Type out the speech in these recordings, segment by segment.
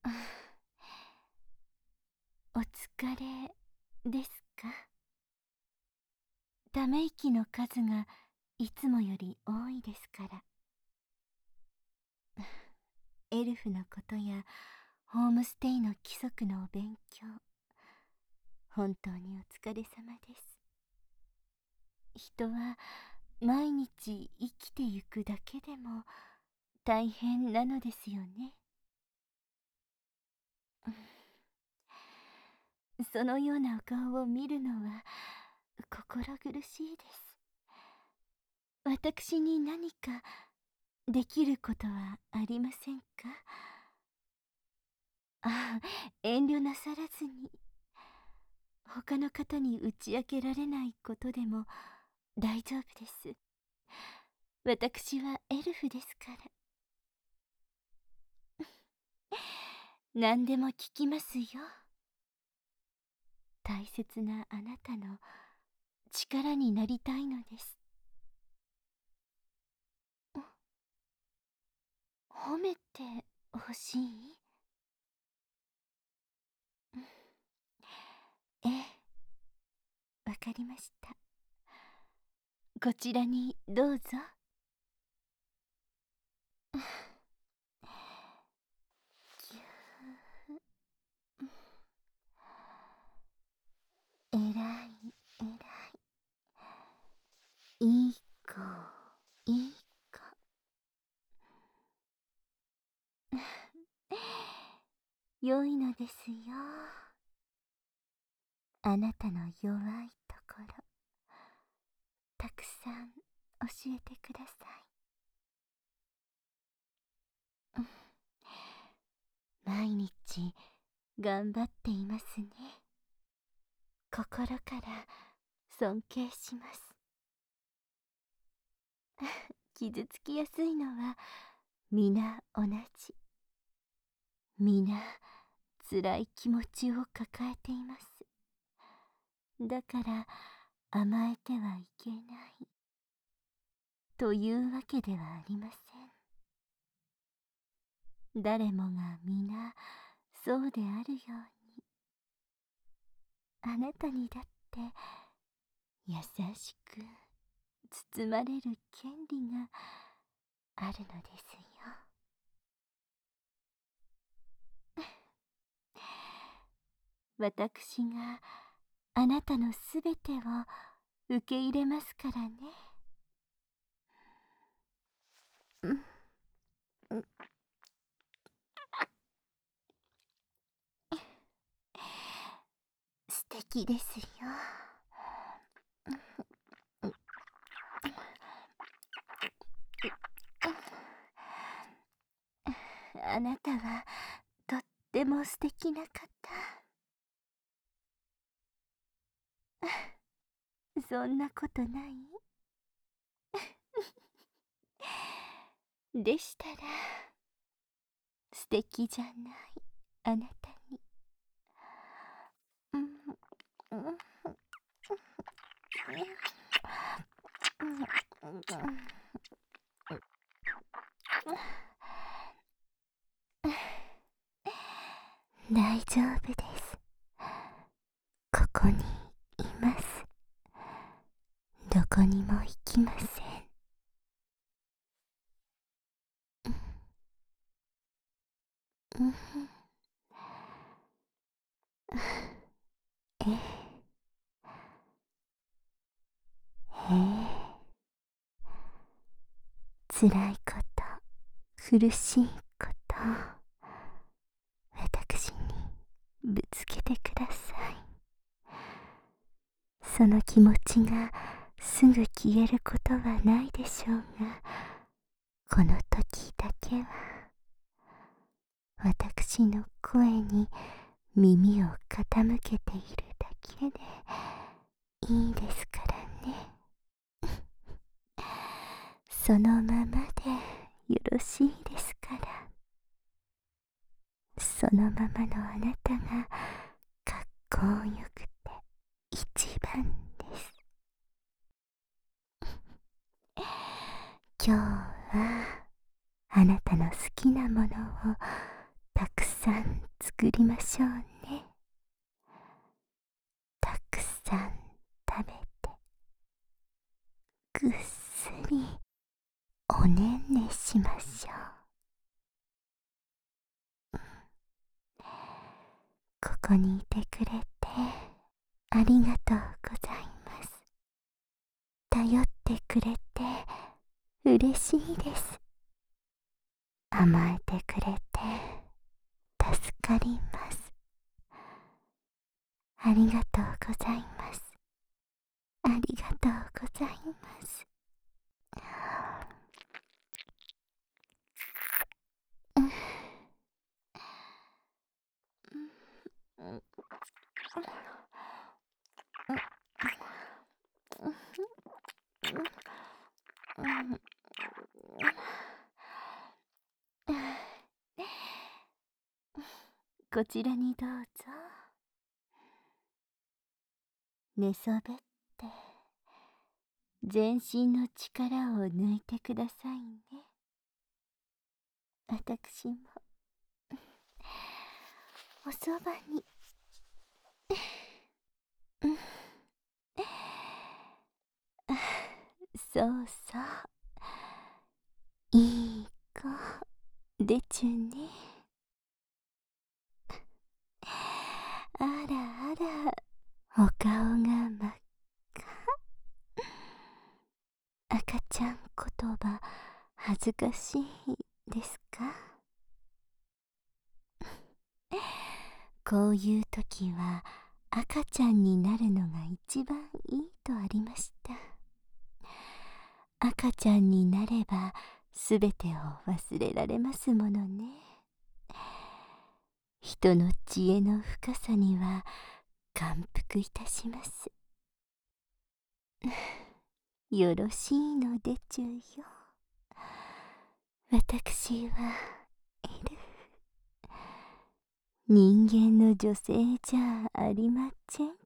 お疲れですか？ため息の数がいつもより多いですから。エルフのことやホームステイの規則のお勉強、本当にお疲れ様です。人は毎日生きてゆくだけでも大変なのですよね。そのようなお顔を見るのは心苦しいです。私に何かできることはありませんか？ああ、遠慮なさらずに。他の方に打ち明けられないことでも大丈夫です。私はエルフですから。何でも聞きますよ。大切なあなたの力になりたいのです。褒めてほしい？ええ、わかりました。こちらにどうぞ。えらい、えらい。いい子、いい子。良いのですよ。あなたの弱いところ、たくさん教えてください。毎日頑張っていますね。心から尊敬します。傷つきやすいのは皆同じ。皆辛い気持ちを抱えています。だから甘えてはいけないというわけではありません。誰もが皆そうであるように、あなたにだって優しく包まれる権利があるのですよ。私があなたのすべてを受け入れますからね。素敵ですよ。あなたはとっても素敵な方。そんなことない？でしたら素敵じゃないあなたに。大丈夫です。ここにいます。どこにも行きません。ええ、ええ、辛いこと、苦しいこと、私にぶつけてください。その気持ちがすぐ消えることはないでしょうが、この時だけは私の声に耳を傾けているだけでいいですからね。そのままでよろしいですから。そのままのあなたがかっこよくて一番です。今日はあなたの好きなものをたくさん作りましょうね。たくさん食べてぐっすりおねんねしましょう。ここにいてくれてありがとうございます。頼ってくれて嬉しいです。甘えてくれて助かります。ありがとうございます。ありがとうございます。こちらにどうぞ。寝そべって全身の力を抜いてくださいね。私もおそばにそうそう、いい子でちゅね。あらあら、お顔が真っ赤。赤ちゃん言葉恥ずかしいですか？こういう時は赤ちゃんになるのが一番いいとありました。赤ちゃんになればすべてを忘れられますものね。人の知恵の深さには感服いたします。よろしいのでちゅよ。私はエルフ。人間の女性じゃありませんから、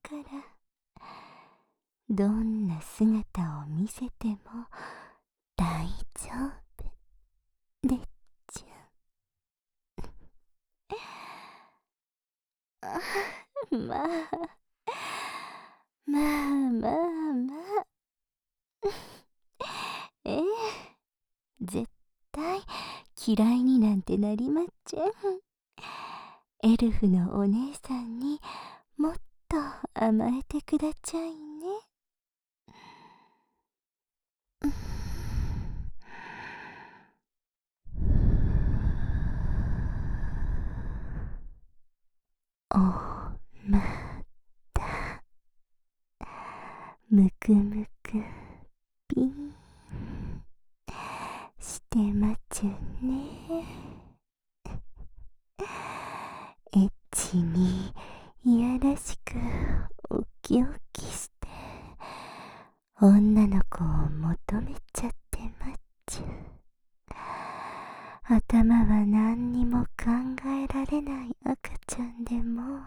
どんな姿を見せても大丈夫でちゅ。まあまあまあまあええ、絶対嫌いになんてなりません。エルフのお姉さんにもっと甘えてくだちゃいね。おまたむくむくピンしてまちゅね。エッチにいやらしくおきおきして女の子を求めちゃってまっちゅ。頭は何にも考えられない赤ちゃんでも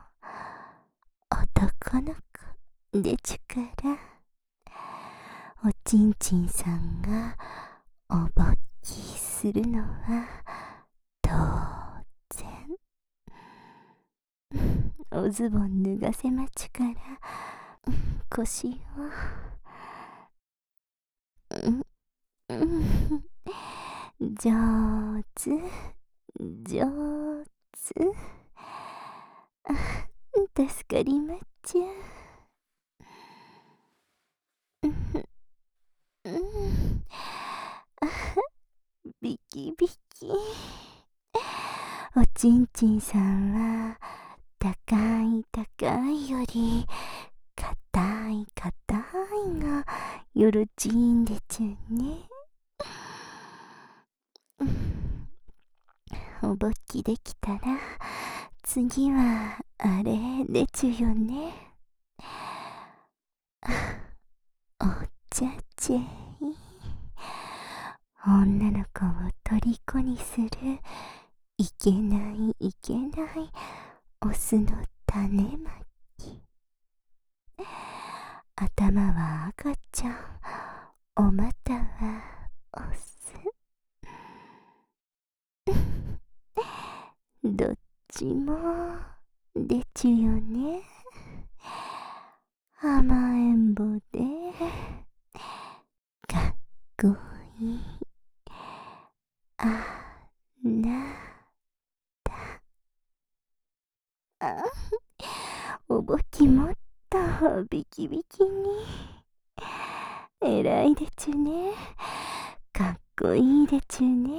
男の子でちゅから、おちんちんさんがおぼっきするのは当然。おズボン脱がせまちゅから腰を上手上手。助かりまっちゃ。ビキビキ。おちんちんさんは高い高いより硬い硬いがよろちいんでちゅね。おぼっきできたら次はあれでちゅよね。お茶ちゃい。女の子を虜にするいけないいけないオスの種まき。頭は赤ちゃん、お股はオス。どっちもでちゅよね。甘えん坊でかっこいいあなた。おぼきもっとビキビキに。えらいでちゅね。かっこいいでちゅね。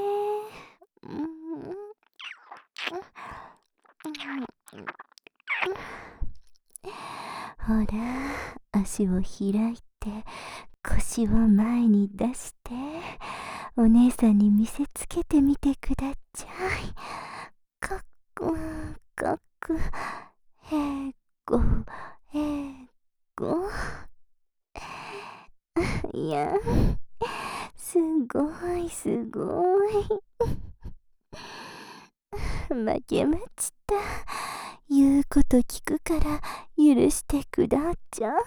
ほら、足を開いて腰を前に出してお姉さんに見せつけてみてくだちゃい。かっこかっこへっこへっこ。いや、すごいすごい。負けました。言うこと聞くから許してくだちゃい。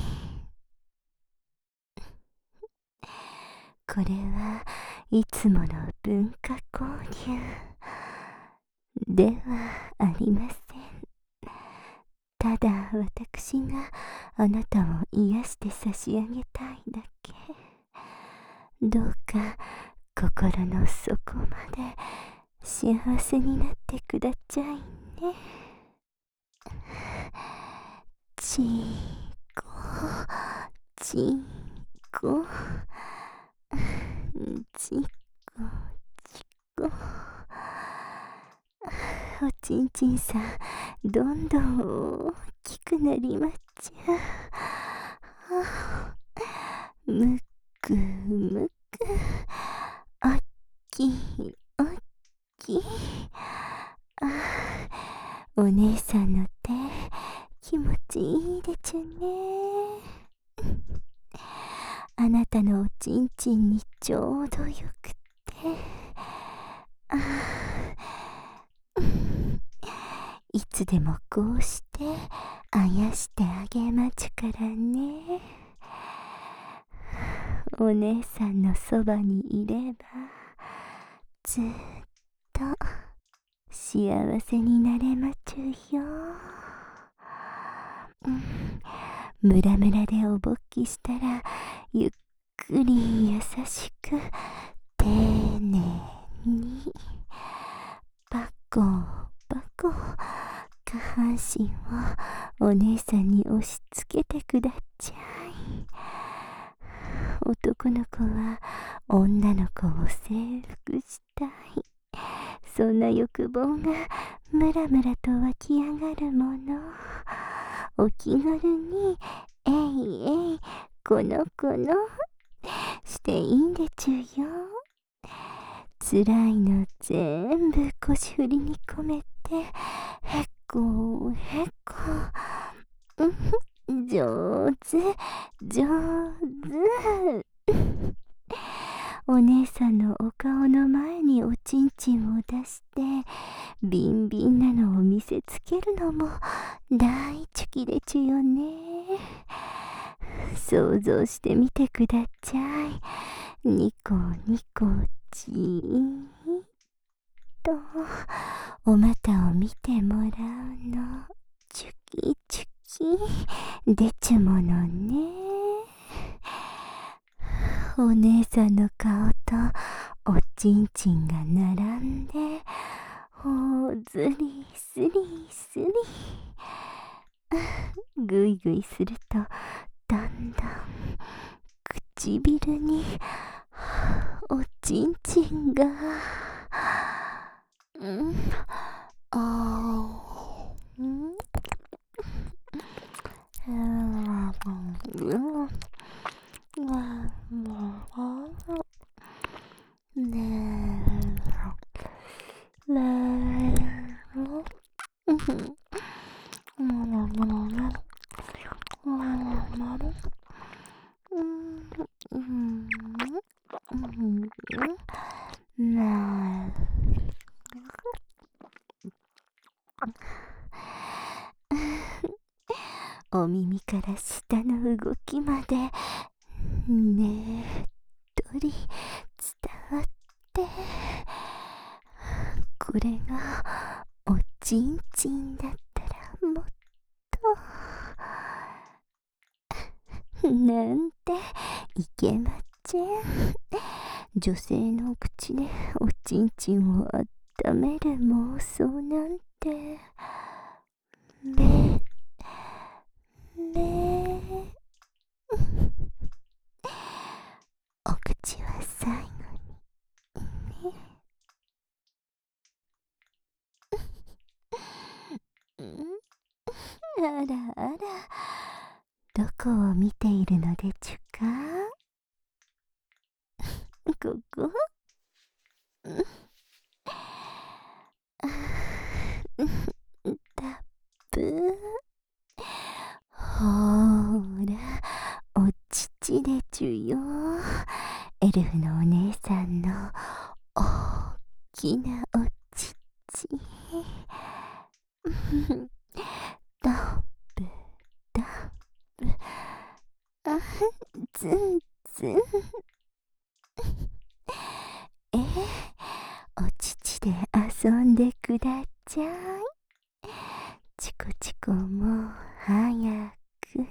これはいつもの文化交流ではありません。ただ私があなたを癒して差し上げたいだけ。どうか心の底まで幸せになってくだちゃいね。ちーこちーこちこちこ。おちんちんさんどんどん大きくなりまっちゃ。むくむくおっきいおっきい。お姉さんの手気持ちいいでちゅね。あなたのおちんちんにちょうどよくていつでもこうしてあやしてあげまちゅからね。お姉さんのそばにいればずっと幸せになれまちゅよ。ムラムラでおぼっきしたらゆっくり優しく丁寧にパコパコ下半身をお姉さんに押し付けてくだちゃい。男の子は女の子を征服したい。そんな欲望がムラムラと湧き上がるもの。お気軽にえいえいこの子のしていいんでちゅよ。つらいの全部腰振りに込めてへっこへっこ。上手上手。お姉さんのお顔の前におちんちんを出してビンビンなのを見せつけるのも大チュキでちゅよね。想像してみてくだちゃい。ニコニコじーっとお股を見てもらうの。チュキチュキでちゅものね。お姉さんの顔とおちんちんが並んでずりすりすりぐいぐいするとだんだん唇におちんちんがお耳から下の動きまでねっとり伝わって、これがおちんちんだったらもっとなんていけません。女性のお口でおちんちんを温める妄想なんてめめお口は最後にね。あらあら、どこを見ているのでちゅか。ここ。タップ。ほーら、お乳でちゅよ。エルフのお姉さんのおっきなお乳。タップタップ、あ、ズンズン。お乳で遊んでくだちゃい。チコチコも早く。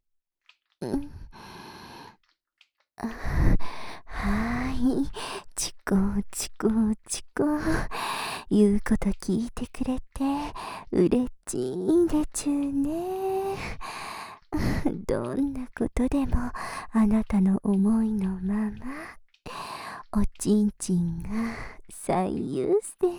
はい、チコチコチコ。言うこと聞いてくれてうれしいでちゅね。どんなことでもあなたの思いのまま、おちんちんが最優先。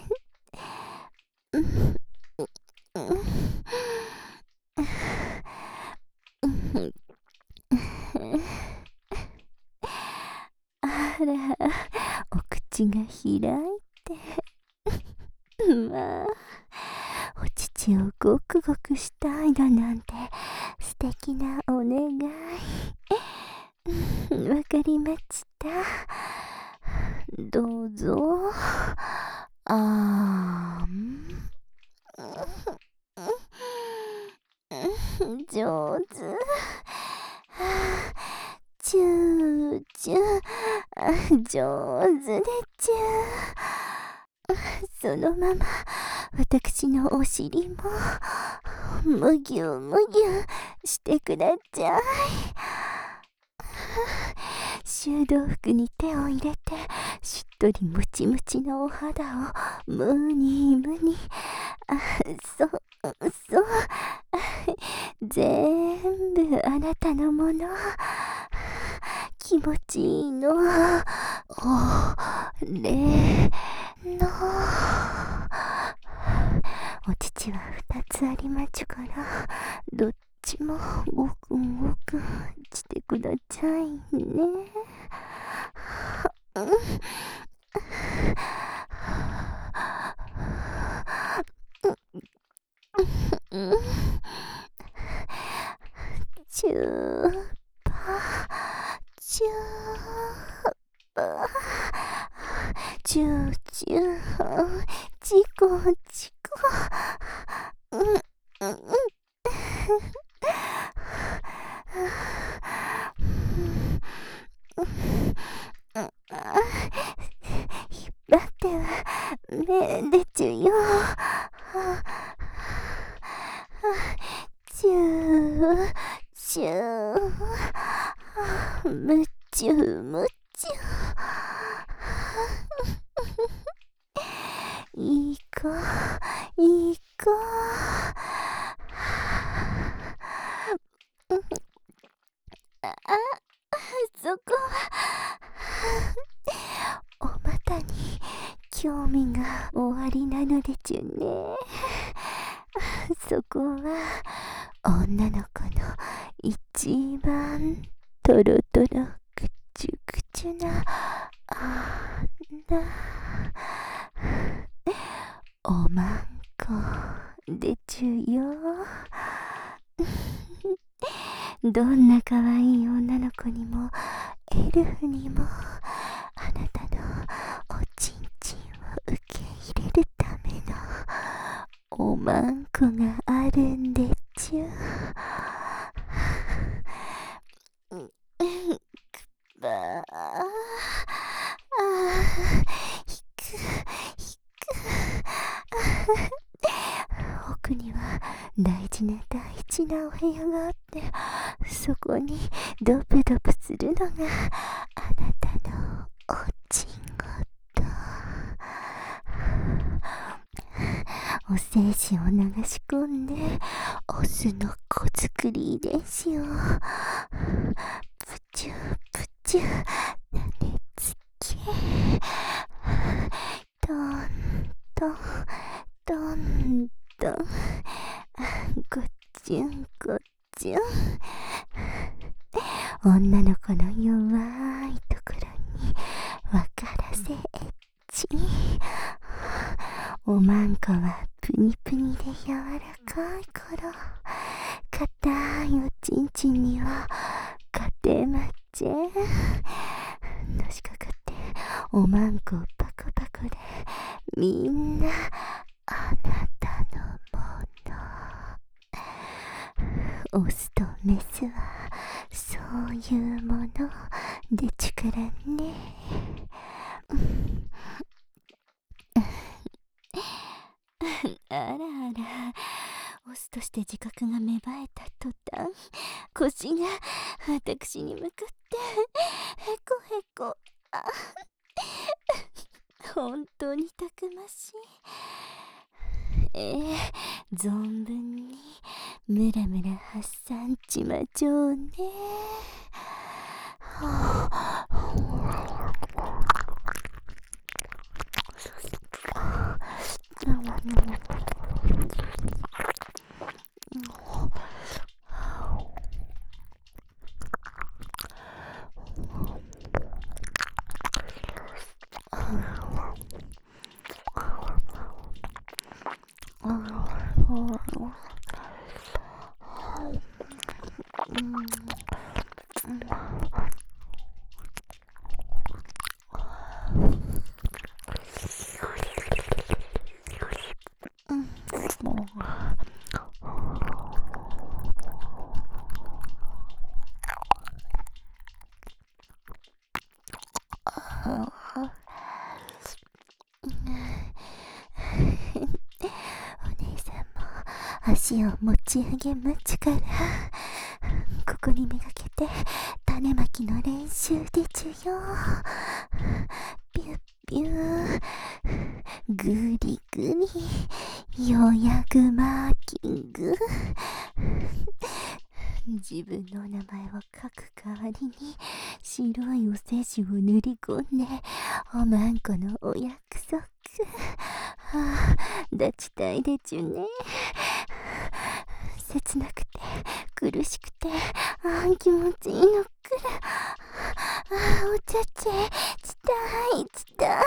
あら、お口が開いてまあ、お乳をごくごくしたいだなんて素敵なお願い。わかりました。どうぞ。あーん。上手。チューチュー。上手でちゅ。そのまま私のお尻もむぎゅむぎゅしてください。修道服に手を入れてしっとりムチムチのお肌をムニムニ。そうそう、全部あなたのもの。気持ちいいの。お礼の。お乳は2つありまちゅから、どっちもごくんごくんしてくださいね。チューパチューパチューチューチコチコ。引っ張っては目でちゅよ。チューチュー、むちゅむちゅ。いい子いい子。そこはお股に興味がおありなのでちゅね。そこは女の子の一番トロトロくちゅくちゅなあんなおまんこでちゅよ。どんなかわいい女の子にもエルフにもあなたのおちんちんを受け入れるためのおまんこがあるんでちゅ。ばあひくひく。 大事な大事なお部屋があって、そこにドブドブするのがあなたのおちんごと。お精子を流し込んで、オスの子作り遺伝子をプチュプチュ種付け、どんどんどんどん、こっちゅんこっちゅん、女の子の弱いところに分からせエッチ。おまんこはプニプニで柔らかいから、硬いおちんちんには勝てまちぇん。のしかかっておまんこパコパコで、みんなあなたのもの。オスとメスはそういうものでちゅからね。あらあら、オスとして自覚が芽生えた途端、腰が私に向かってへこへこ。本当にたくましい。存分にムラムラ発散ちまちょうね。お姉さんも足を持ち上げまちから、ここにめがけて種まきの練習でちゅよ。ピュッピュー、グリグリ、ようやくマーキング。自分の名前を書く代わりに白いお精子を塗り込んで、おまんこのお約束。立ちたいでちゅね。切なくて苦しくて気持ちいいのくら。おちゃちゃちたいちたい。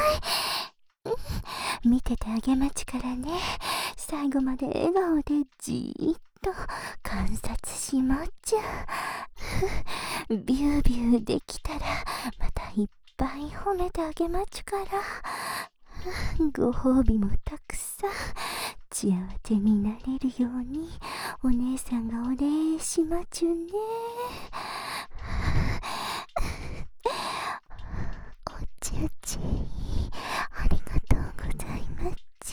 見ててあげまちからね。最後まで笑顔でじーっと観察しまっちゃ。ビュービューできたらまたいっぱい褒めてあげまちから。ご褒美もたくさん幸せになれるようにお姉さんがお礼しまちゅね。おちゅちありがとうございまちゅ。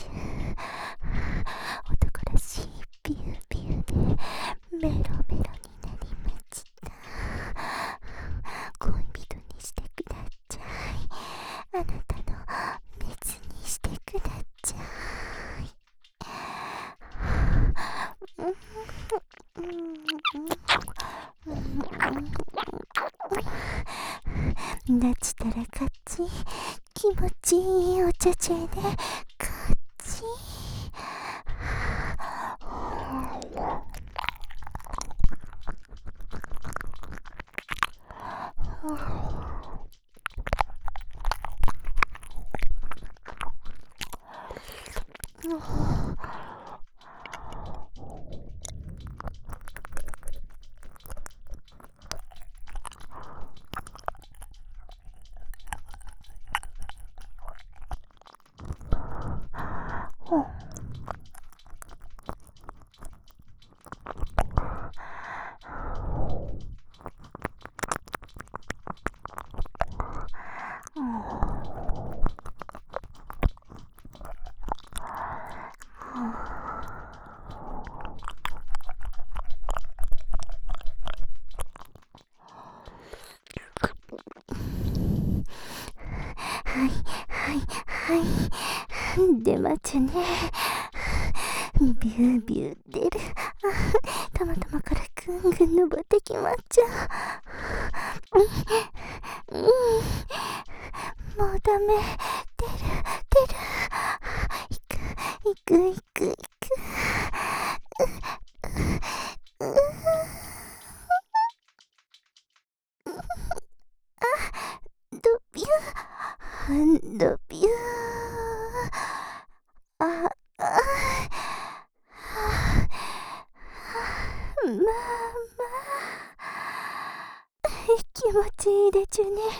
男らしいビュービューでメロメロになりました。恋人にしてください。あなたのメスにしてください。立ちたら勝ち、気持ちいいお茶茶で勝ち。 い、出まちゅね。ビュービュー出る。たまたまからぐんぐん登ってきまっちゃう。もうダメ。出る。行く。ドビュー。あ、まあ気持ちいいでちゅね。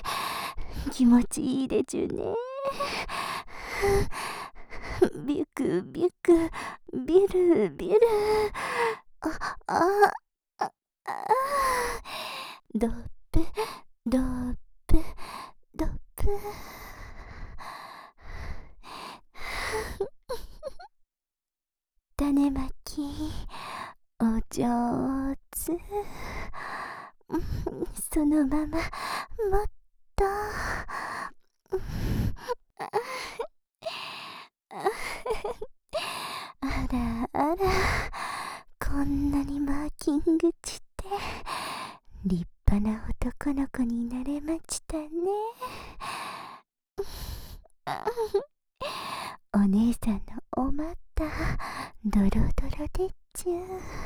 ビュクビル。あ、ドップ。種まきお上手。そのままもっと。あら、こんなにマーキングちって立派な男の子になれましたね。お姉さんのお股ドロでっちゅ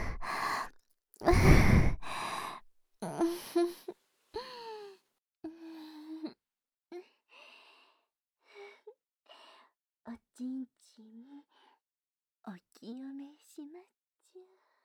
おちんちんお清めしまっちゅ。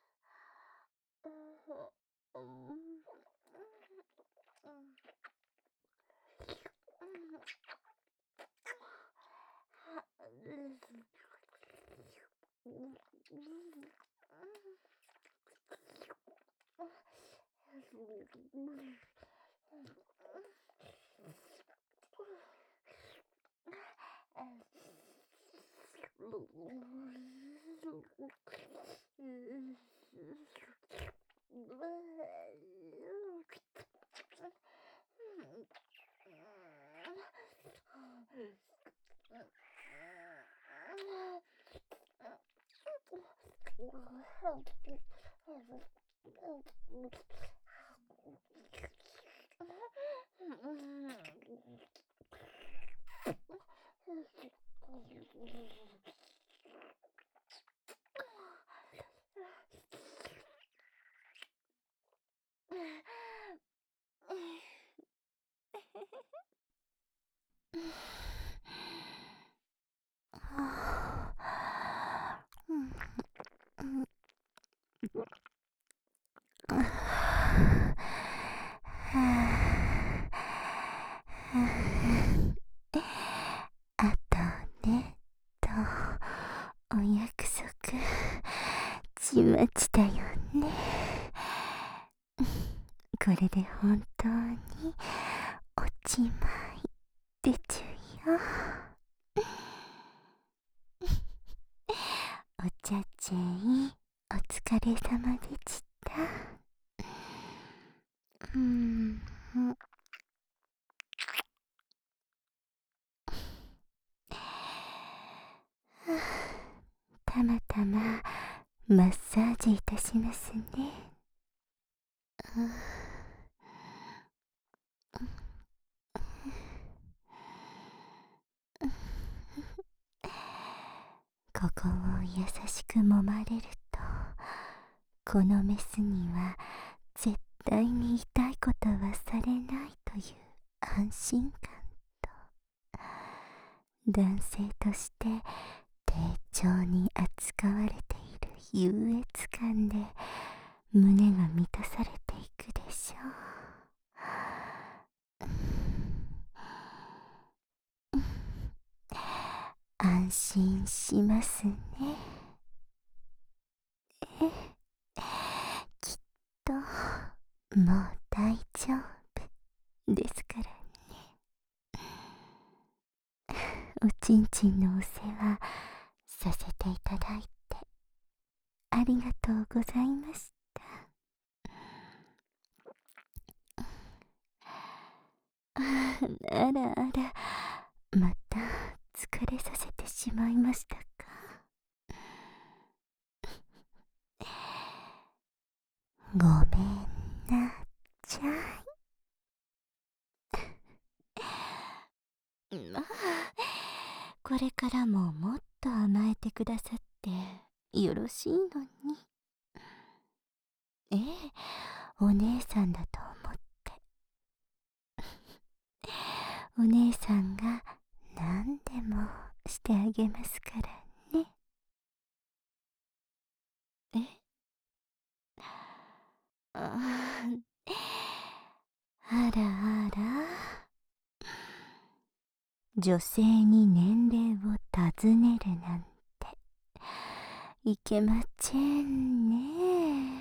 あとねとお約束しましたよね。これで本当におちまいでちゅよ。お茶ちんお疲れ様でした。たまたまマッサージいたしますね。ここを優しく揉まれると、このメスには絶対に痛いことはされないという安心感と、男性として丁重に扱われている優越感で胸が満たされていくでしょう。安心しますね。きっともう大丈夫ですからね。おちんちんのお世話させていただいてありがとうございました。あらまた疲れれさせてしまいましたか。ごめんなちゃい。まあ、これからももっと甘えてくださってよろしいのに。ええ、お姉さんだと思って。お姉さんが何でもしてあげますからね。え、ああらあら、女性に年齢を尋ねるなんていけませんね。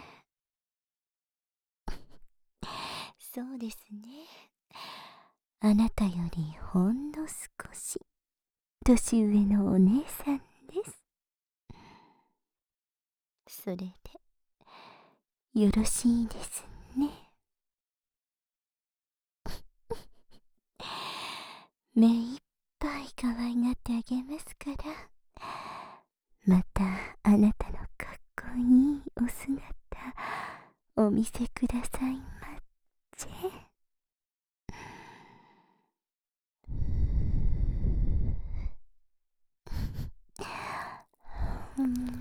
そうですね。あなたよりほんの少し年上のお姉さんです。それでよろしいですね。目いっぱい可愛がってあげますから、またあなたのかっこいいお姿お見せくださいませ。うん。